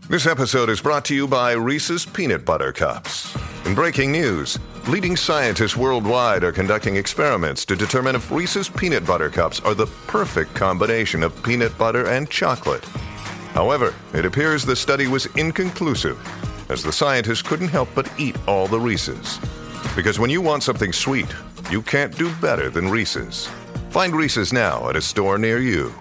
This episode is brought to you by Reese's Peanut Butter Cups. In breaking news, leading scientists worldwide are conducting experiments to determine if Reese's Peanut Butter Cups are the perfect combination of peanut butter and chocolate. However, it appears the study was inconclusive, as the scientists couldn't help but eat all the Reese's. Because when you want something sweet, you can't do better than Reese's. Find Reese's now at a store near you.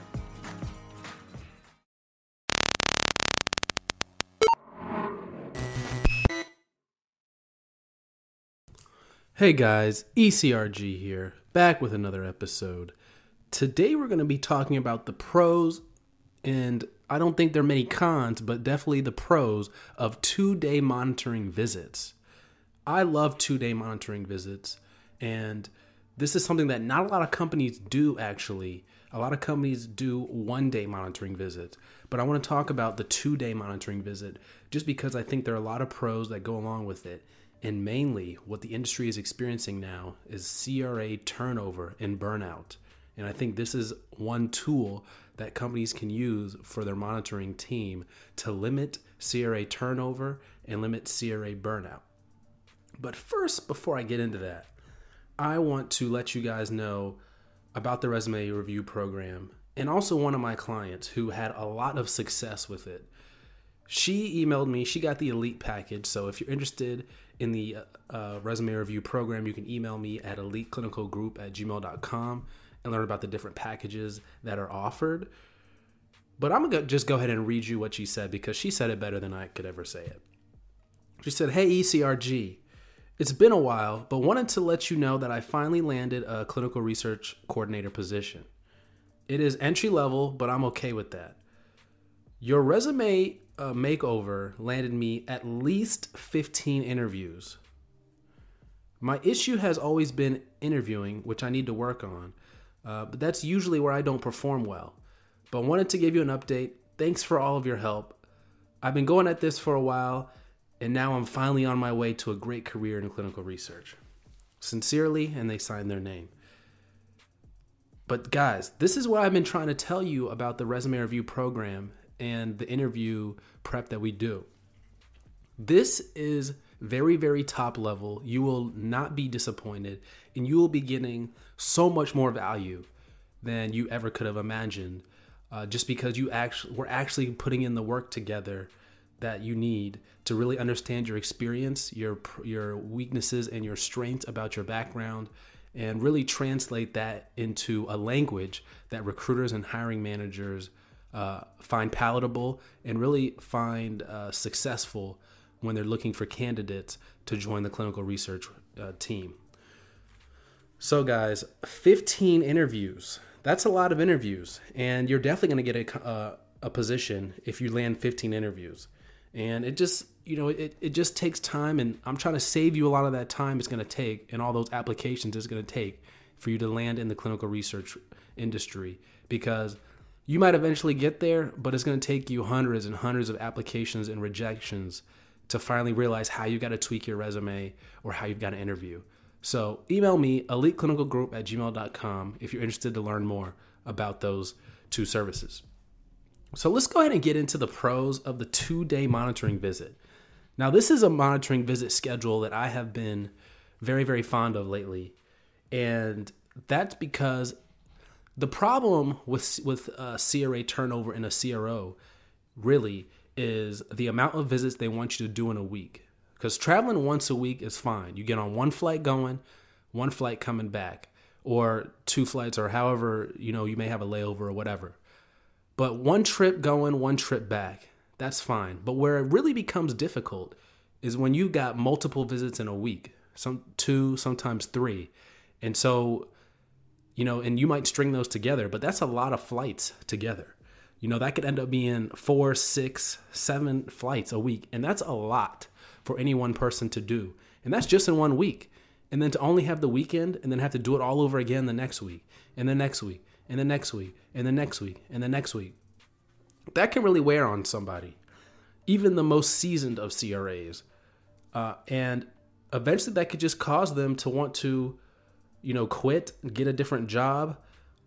Hey guys, ECRG here, back with another episode. Today we're going to be talking about the pros, and I don't think there are many cons, but definitely the pros of 2-day monitoring visits. I love 2-day monitoring visits, and this is something that not a lot of companies do actually. A lot of companies do 1-day monitoring visits, but I want to talk about the 2-day monitoring visit just because I think there are a lot of pros that go along with it. And mainly what the industry is experiencing now is CRA turnover and burnout. And I think this is one tool that companies can use for their monitoring team to limit CRA turnover and limit CRA burnout. But first, before I get into that, I want to let you guys know about the resume review program and also one of my clients who had a lot of success with it. She emailed me, she got the elite package. So if you're interested in the resume review program, you can email me at eliteclinicalgroup@gmail.com and learn about the different packages that are offered. But I'm going to just go ahead and read you what she said because she said it better than I could ever say it. She said, "Hey ECRG, it's been a while, but wanted to let you know that I finally landed a clinical research coordinator position. It is entry level, but I'm okay with that. Your resume makeover landed me at least 15 interviews. My issue has always been interviewing, which I need to work on, but that's usually where I don't perform well. But wanted to give you an update. Thanks for all of your help. I've been going at this for a while, and now I'm finally on my way to a great career in clinical research. Sincerely," and they signed their name. But guys, this is what I've been trying to tell you about the resume review program and the interview prep that we do. This is very, very top level. You will not be disappointed, and you will be getting so much more value than you ever could have imagined, just because we're actually putting in the work together that you need to really understand your experience, your weaknesses, and your strengths about your background, and really translate that into a language that recruiters and hiring managers find palatable and really find successful when they're looking for candidates to join the clinical research team. So guys, 15 interviews. That's a lot of interviews, and you're definitely going to get a position if you land 15 interviews. And it just, it just takes time, and I'm trying to save you a lot of that time it's going to take and all those applications it's going to take for you to land in the clinical research industry, because you might eventually get there, but it's going to take you hundreds and hundreds of applications and rejections to finally realize how you got to tweak your resume or how you've got to interview. So email me, eliteclinicalgroup@gmail.com, if you're interested to learn more about those two services. So let's go ahead and get into the pros of the 2-day monitoring visit. Now, this is a monitoring visit schedule that I have been very, very fond of lately. And that's because the problem with CRA turnover in a CRO really is the amount of visits they want you to do in a week. Because traveling once a week is fine. You get on one flight going, one flight coming back, or 2 flights, or however, you may have a layover or whatever. But one trip going, one trip back, that's fine. But where it really becomes difficult is when you got multiple visits in a week, 2, sometimes 3. And so, and you might string those together, but that's a lot of flights together. That could end up being 4, 6, 7 flights a week. And that's a lot for any one person to do. And that's just in 1 week. And then to only have the weekend and then have to do it all over again the next week and the next week and the next week and the next week and the next week. That can really wear on somebody, even the most seasoned of CRAs. And eventually that could just cause them to want to, quit, get a different job,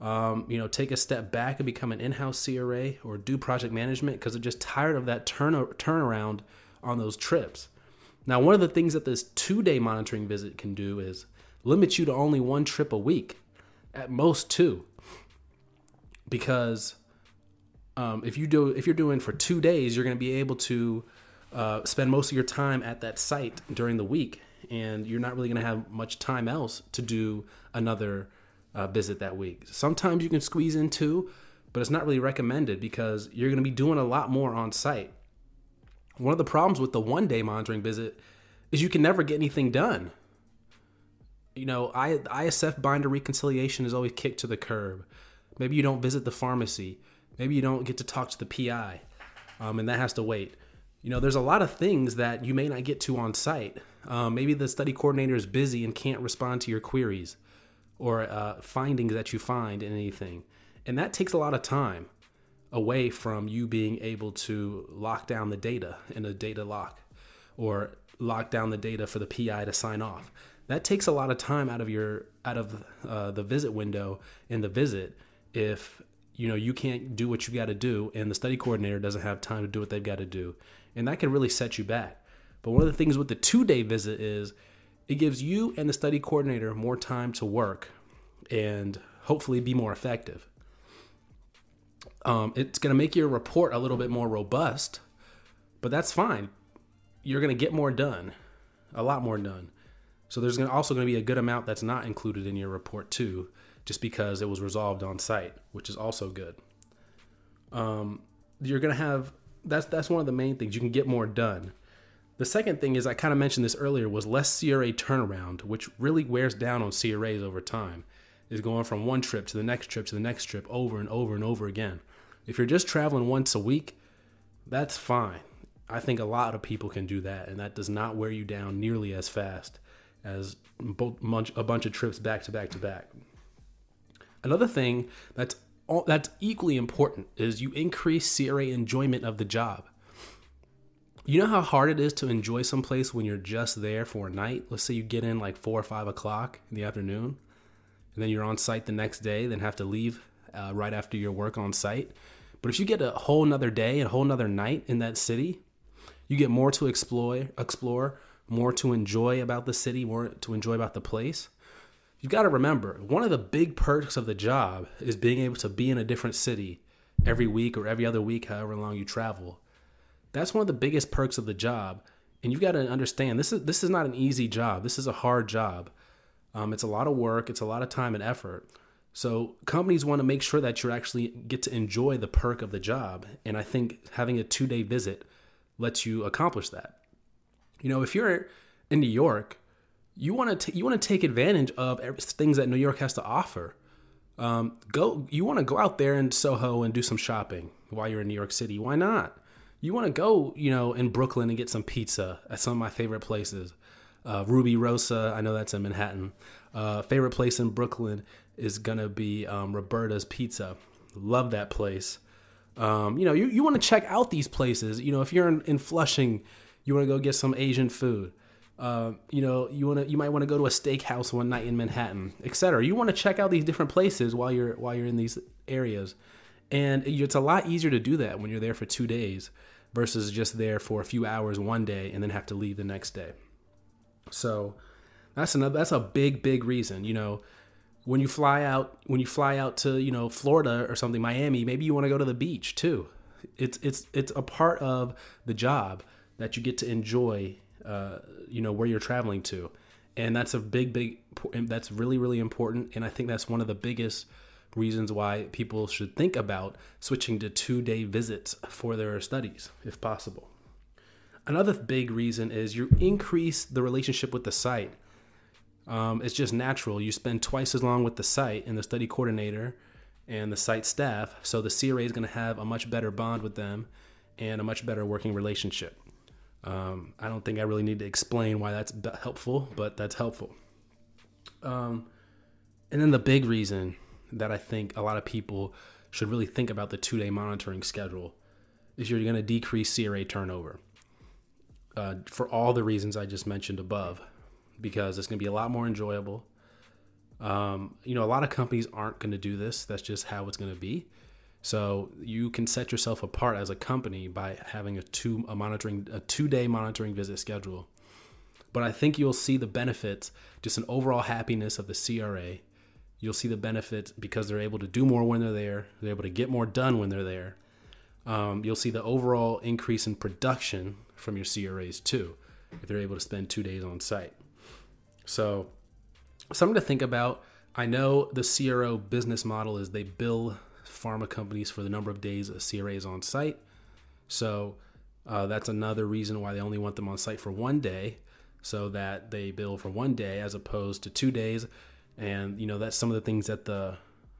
take a step back and become an in-house CRA or do project management because they're just tired of that turnaround on those trips. Now, one of the things that this 2-day monitoring visit can do is limit you to only 1 trip a week, at most 2. Because if you're doing for 2 days, you're going to be able to spend most of your time at that site during the week, and you're not really going to have much time else to do another visit that week. Sometimes you can squeeze in 2, but it's not really recommended because you're going to be doing a lot more on site. One of the problems with the 1-day monitoring visit is you can never get anything done. ISF binder reconciliation is always kicked to the curb. Maybe you don't visit the pharmacy. Maybe you don't get to talk to the PI, and that has to wait. There's a lot of things that you may not get to on site. Maybe the study coordinator is busy and can't respond to your queries or findings that you find in anything. And that takes a lot of time away from you being able to lock down the data in a data lock or lock down the data for the PI to sign off. That takes a lot of time out of the visit window in the visit if you can't do what you got to do and the study coordinator doesn't have time to do what they've got to do. And that can really set you back. But one of the things with the 2-day visit is it gives you and the study coordinator more time to work and hopefully be more effective. It's going to make your report a little bit more robust, but that's fine. You're going to get more done, a lot more done. So there's also going to be a good amount that's not included in your report too, just because it was resolved on site, which is also good. You're going to have, that's one of the main things. You can get more done. The second thing is, I kind of mentioned this earlier, was less CRA turnaround, which really wears down on CRAs over time, is going from 1 trip to the next trip to the next trip over and over and over again. If you're just traveling once a week, that's fine. I think a lot of people can do that, and that does not wear you down nearly as fast as a bunch of trips back to back to back. Another thing that's equally important is you increase CRA enjoyment of the job. You know how hard it is to enjoy someplace when you're just there for a night? Let's say you get in like 4 or 5 o'clock in the afternoon, and then you're on site the next day, then have to leave right after your work on site. But if you get a whole nother day and a whole nother night in that city, you get more to explore, more to enjoy about the city, more to enjoy about the place. You've got to remember, one of the big perks of the job is being able to be in a different city every week or every other week, however long you travel. That's one of the biggest perks of the job. And you've got to understand, this is not an easy job. This is a hard job. It's a lot of work. It's a lot of time and effort. So companies want to make sure that you actually get to enjoy the perk of the job. And I think having a 2-day visit lets you accomplish that. If you're in New York, you want to take advantage of things that New York has to offer. You want to go out there in Soho and do some shopping while you're in New York City. Why not? You want to go, in Brooklyn and get some pizza at some of my favorite places. Ruby Rosa, I know that's in Manhattan. Favorite place in Brooklyn is going to be Roberta's Pizza. Love that place. You want to check out these places. If you're in Flushing, you want to go get some Asian food. You might want to go to a steakhouse one night in Manhattan, etc. You want to check out these different places while you're in these areas. And it's a lot easier to do that when you're there for 2 days versus just there for a few hours one day and then have to leave the next day. So that's a big reason. When you fly out to, Florida or something, Miami, maybe you want to go to the beach too. It's a part of the job that you get to enjoy, where you're traveling to. And that's that's really, really important. And I think that's one of the biggest reasons why people should think about switching to 2-day visits for their studies, if possible. Another big reason is you increase the relationship with the site. It's just natural. You spend twice as long with the site and the study coordinator and the site staff, so the CRA is going to have a much better bond with them and a much better working relationship. I don't think I really need to explain why that's helpful, but that's helpful. And then the big reason that I think a lot of people should really think about the 2-day monitoring schedule is you're going to decrease CRA turnover for all the reasons I just mentioned above, because it's going to be a lot more enjoyable. A lot of companies aren't going to do this. That's just how it's going to be. So you can set yourself apart as a company by having a 2-day monitoring visit schedule. But I think you'll see the benefits, just an overall happiness of the CRA. You'll see the benefits because they're able to do more when they're there. They're able to get more done when they're there. You'll see the overall increase in production from your CRAs too, if they're able to spend 2 days on site. So something to think about. I know the CRO business model is they bill pharma companies for the number of days a CRA is on site. So that's another reason why they only want them on site for 1 day, so that they bill for 1 day as opposed to 2 days. And, that's some of the things that the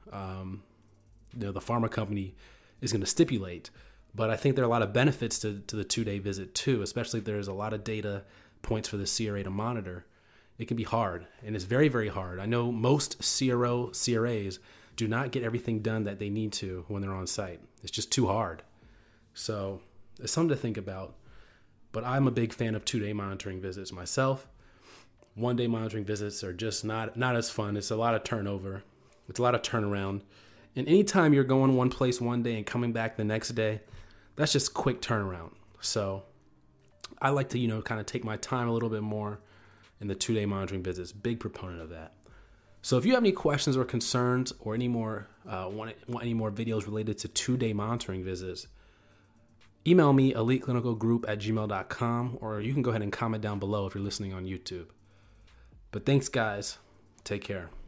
pharma company is going to stipulate. But I think there are a lot of benefits to the 2-day visit too, especially if there's a lot of data points for the CRA to monitor. It can be hard, and it's very, very hard. I know most CRAs do not get everything done that they need to when they're on site. It's just too hard. So it's something to think about. But I'm a big fan of 2-day monitoring visits myself. 1-day monitoring visits are just not as fun. It's a lot of turnover. It's a lot of turnaround. And anytime you're going one place 1 day and coming back the next day, that's just quick turnaround. So I like to, kind of take my time a little bit more in the 2-day monitoring visits. Big proponent of that. So if you have any questions or concerns or any more want any more videos related to 2-day monitoring visits, email me eliteclinicalgroup@gmail.com, or you can go ahead and comment down below if you're listening on YouTube. But thanks, guys. Take care.